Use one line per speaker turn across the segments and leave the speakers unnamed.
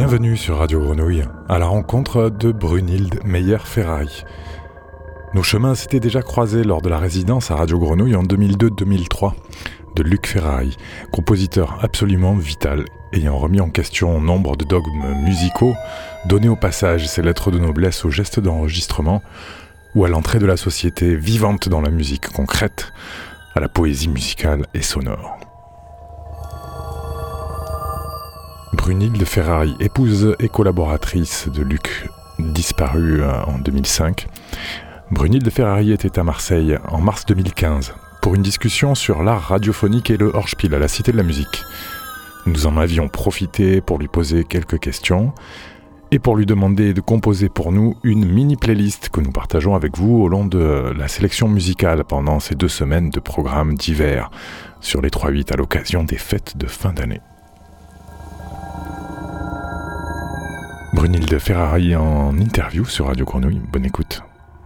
Bienvenue sur Radio Grenouille, à la rencontre de Brunhilde Meyer-Ferrari. Nos chemins s'étaient déjà croisés lors de la résidence à Radio Grenouille en 2002-2003 de Luc Ferrari, compositeur absolument vital, ayant remis en question nombre de dogmes musicaux, donné au passage ses lettres de noblesse aux gestes d'enregistrement ou à l'entrée de la société vivante dans la musique concrète, à la poésie musicale et sonore. Brunhilde Ferrari, épouse et collaboratrice de Luc, disparu en 2005. Brunhilde Ferrari était à Marseille en mars 2015 pour une discussion sur l'art radiophonique et le Hörspiel à la Cité de la Musique. Nous en avions profité pour lui poser quelques questions et pour lui demander de composer pour nous une mini-playlist que nous partageons avec vous au long de la sélection musicale pendant ces 2 semaines de programmes divers sur les 3-8 à l'occasion des fêtes de fin d'année. Brunhilde Ferrari en interview sur Radio Grenouille. Bonne écoute.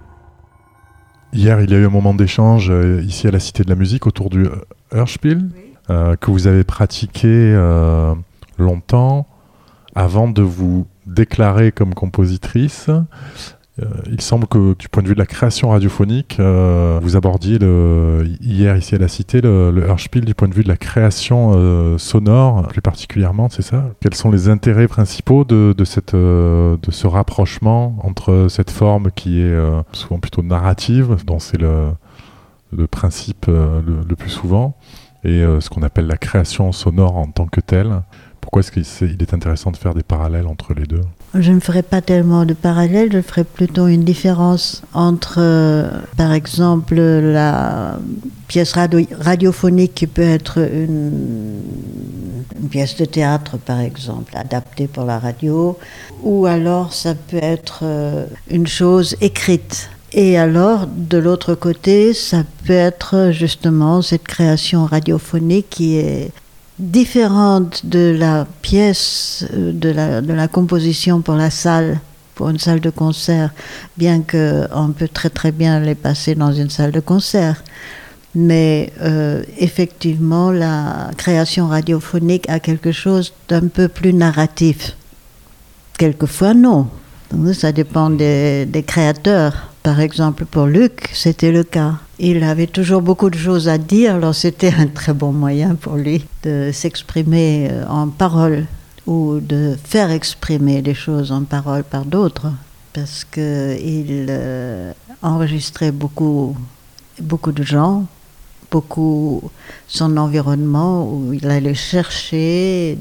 Hier, il y a eu un moment d'échange ici à la Cité de la Musique autour du Hörspiel, que vous avez pratiqué longtemps avant de vous déclarer comme compositrice. Il semble que du point de vue de la création radiophonique, vous abordiez hier ici à la Cité le Hörspiel du point de vue de la création sonore, plus particulièrement, c'est ça ? Quels sont les intérêts principaux de ce rapprochement entre cette forme qui est souvent plutôt narrative, dont c'est le principe le plus souvent, et ce qu'on appelle la création sonore en tant que telle ? Pourquoi est-ce qu'il est intéressant de faire des parallèles entre les deux ?
Je ne ferai pas tellement de parallèles, je ferai plutôt une différence entre, par exemple, la pièce radiophonique qui peut être une pièce de théâtre, par exemple, adaptée pour la radio, ou alors ça peut être une chose écrite. Et alors, de l'autre côté, ça peut être justement cette création radiophonique qui est différente de la pièce, de la composition pour la salle, pour une salle de concert, bien qu'on peut très très bien les passer dans une salle de concert. Mais effectivement, la création radiophonique a quelque chose d'un peu plus narratif. Quelquefois, non. Ça dépend des créateurs. Par exemple, pour Luc, c'était le cas. Il avait toujours beaucoup de choses à dire, alors c'était un très bon moyen pour lui de s'exprimer en parole ou de faire exprimer des choses en parole par d'autres, parce qu'il enregistrait beaucoup de gens, beaucoup son environnement, où il allait chercher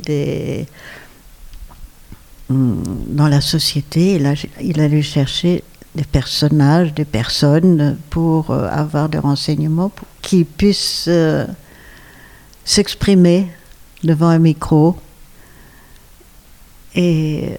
dans la société, il allait chercher des personnages, des personnes pour avoir des renseignements pour qu'ils puissent s'exprimer devant un micro et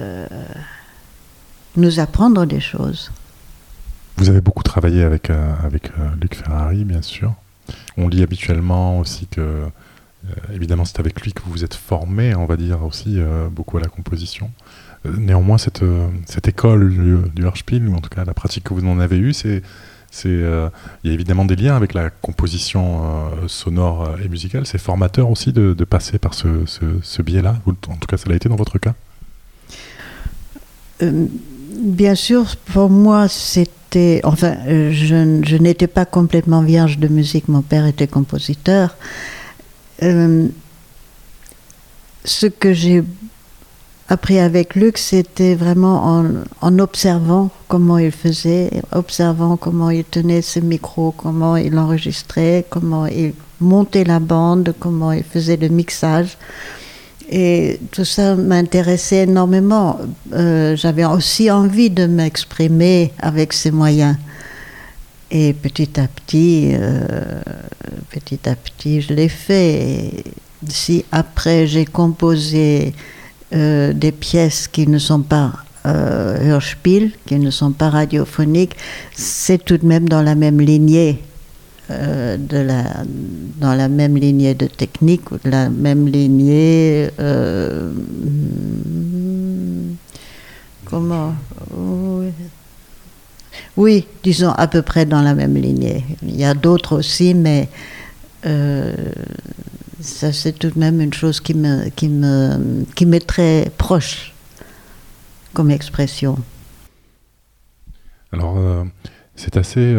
nous apprendre des choses.
Vous avez beaucoup travaillé avec Luc Ferrari, bien sûr. On lit habituellement aussi que, évidemment, c'est avec lui que vous vous êtes formé, on va dire aussi, beaucoup à la composition. Néanmoins, cette école du Hörspiel, ou en tout cas la pratique que vous en avez eue, il y a évidemment des liens avec la composition sonore et musicale. C'est formateur aussi de passer par ce biais-là. En tout cas, ça l'a été dans votre cas.
Bien sûr, pour moi, c'était... Enfin, je n'étais pas complètement vierge de musique. Mon père était compositeur. Ce que j'ai appris avec Luc, c'était vraiment en observant comment il faisait, observant comment il tenait ce micro, comment il enregistrait, comment il montait la bande, comment il faisait le mixage. Et tout ça m'intéressait énormément. J'avais aussi envie de m'exprimer avec ces moyens. Et petit à petit, je l'ai fait. Et si après j'ai composé des pièces qui ne sont pas Hörspiel, qui ne sont pas radiophoniques, c'est tout de même dans la même lignée, dans la même lignée de technique, ou de la même lignée... comment oui, disons à peu près dans la même lignée. Il y a d'autres aussi, mais ça c'est tout de même une chose qui m'est très proche comme expression.
Alors, c'est assez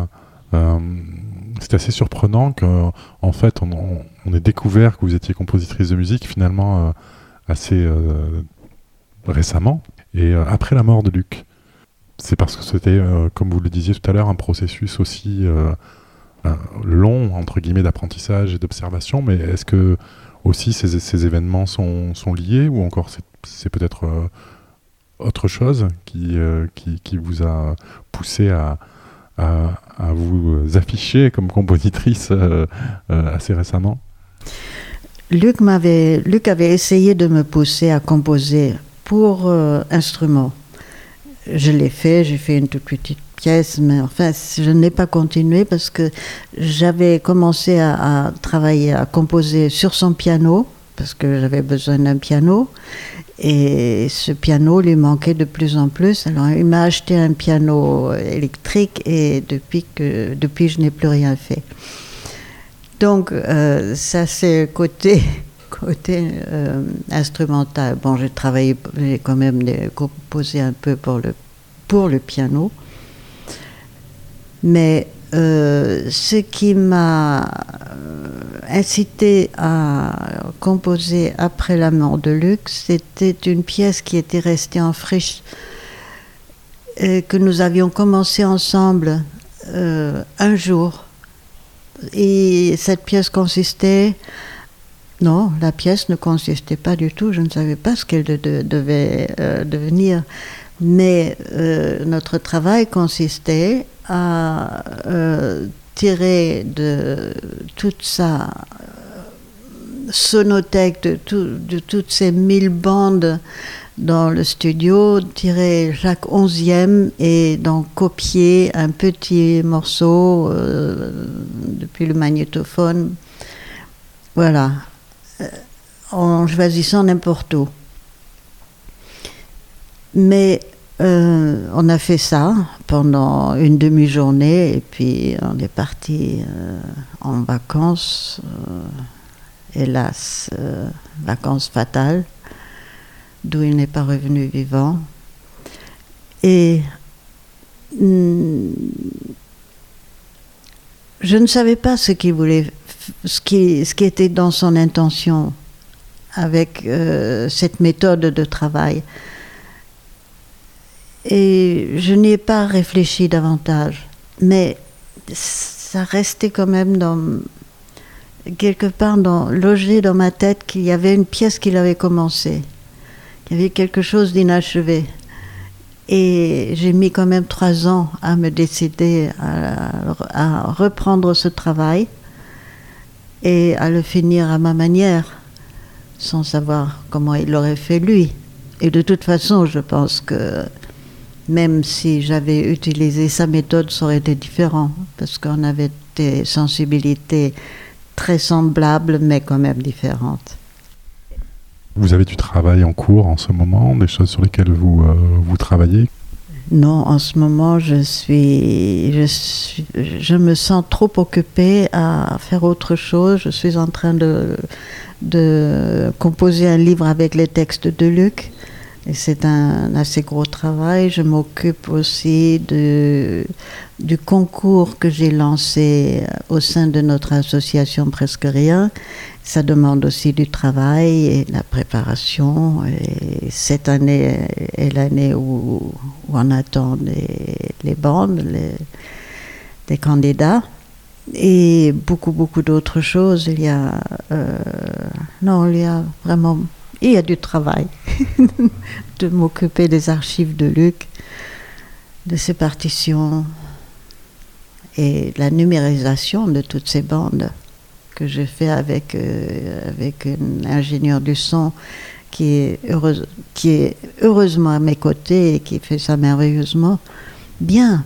surprenant qu'en fait, on ait découvert que vous étiez compositrice de musique finalement assez récemment, et après la mort de Luc. C'est parce que c'était, comme vous le disiez tout à l'heure, un processus aussi long, entre guillemets, d'apprentissage et d'observation, mais est-ce que aussi ces événements sont liés, ou encore c'est peut-être autre chose qui vous a poussé à vous afficher comme compositrice assez récemment?
Luc avait essayé de me pousser à composer pour instruments. Je l'ai fait, j'ai fait une toute petite pièce, mais enfin, je n'ai pas continué parce que j'avais commencé à travailler, à composer sur son piano, parce que j'avais besoin d'un piano, et ce piano lui manquait de plus en plus. Alors il m'a acheté un piano électrique, et depuis je n'ai plus rien fait. Donc ça c'est côté instrumental. Bon, j'ai quand même composé un peu pour le piano, mais ce qui m'a incité à composer après la mort de Luc, c'était une pièce qui était restée en friche, que nous avions commencé ensemble un jour. Et cette pièce consistait... Non, la pièce ne consistait pas du tout, je ne savais pas ce qu'elle devait devenir. Mais notre travail consistait à tirer de toute sa sonothèque, de toutes ces 1000 bandes dans le studio, tirer chaque 11e et d'en copier un petit morceau depuis le magnétophone. Voilà. En choisissant n'importe où. Mais on a fait ça pendant une demi-journée, et puis on est parti en vacances, hélas, vacances fatales, d'où il n'est pas revenu vivant. Et je ne savais pas ce qu'il voulait, ce qui était dans son intention avec cette méthode de travail. Et je n'y ai pas réfléchi davantage. Mais ça restait quand même quelque part logé dans ma tête qu'il y avait une pièce qu'il avait commencée. Il y avait quelque chose d'inachevé. Et j'ai mis quand même 3 ans à me décider à reprendre ce travail et à le finir à ma manière, sans savoir comment il l'aurait fait lui. Et de toute façon, je pense que même si j'avais utilisé sa méthode, ça aurait été différent, parce qu'on avait des sensibilités très semblables, mais quand même différentes.
Vous avez du travail en cours en ce moment, des choses sur lesquelles vous travaillez?
Non, en ce moment, je me sens trop occupée à faire autre chose. Je suis en train de composer un livre avec les textes de Luc. Et c'est un assez gros travail. Je m'occupe aussi du concours que j'ai lancé au sein de notre association Presque Rien. Ça demande aussi du travail et de la préparation. Et cette année est l'année où on attend les bandes, les candidats. Et beaucoup d'autres choses. Il y a du travail. De m'occuper des archives de Luc, de ses partitions et de la numérisation de toutes ces bandes que j'ai fait avec un ingénieur du son qui est heureusement à mes côtés et qui fait ça merveilleusement bien.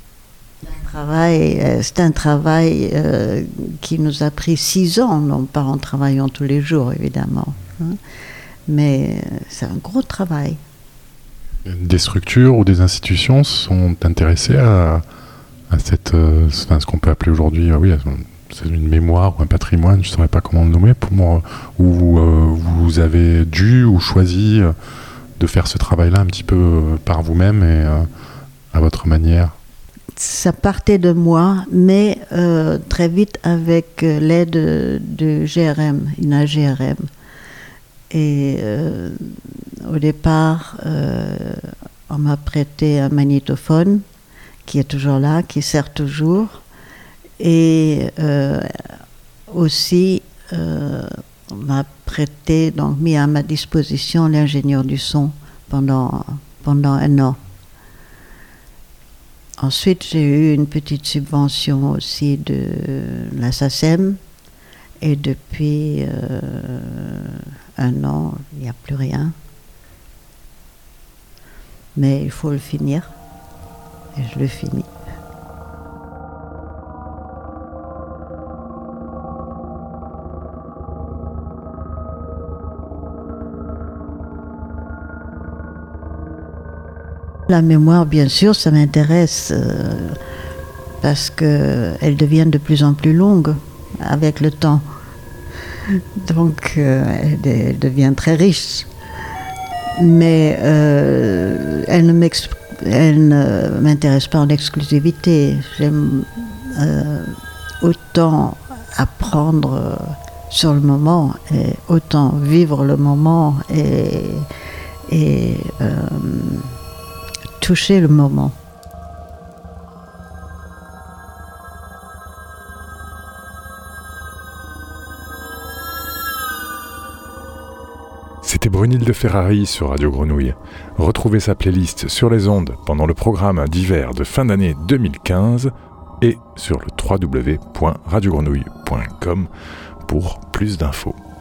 C'est un travail qui nous a pris 6 ans, non pas en travaillant tous les jours évidemment, hein. Mais c'est un gros travail.
Des structures ou des institutions sont intéressées à ce qu'on peut appeler aujourd'hui c'est une mémoire ou un patrimoine, je ne saurais pas comment le nommer, où vous avez dû ou choisi de faire ce travail-là un petit peu par vous-même et à votre manière?
Ça partait de moi, mais très vite avec l'aide de GRM, Ina GRM. Et au départ, on m'a prêté un magnétophone qui est toujours là, qui sert toujours. Et aussi, on m'a prêté, donc mis à ma disposition l'ingénieur du son pendant 1 an. Ensuite, j'ai eu une petite subvention aussi de la SACEM. Et depuis 1 an, il n'y a plus rien. Mais il faut le finir. Et je le finis. La mémoire, bien sûr, ça m'intéresse parce qu'elle devient de plus en plus longue avec le temps. Donc, elle devient très riche. Mais elle ne m'intéresse pas en exclusivité. J'aime autant apprendre sur le moment et autant vivre le moment et toucher le moment.
C'était Brunhilde Ferrari sur Radio Grenouille. Retrouvez sa playlist sur les ondes pendant le programme d'hiver de fin d'année 2015 et sur le www.radiogrenouille.com pour plus d'infos.